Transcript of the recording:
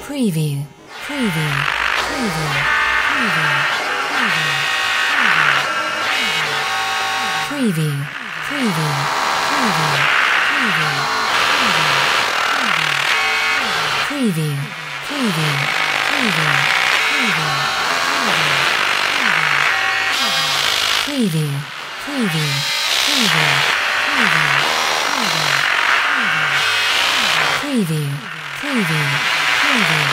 Preview. Preview. Preview. Preview. Preview. Preview. Preview. Preview. Preview. Preview. Preview. Preview. Preview. Preview.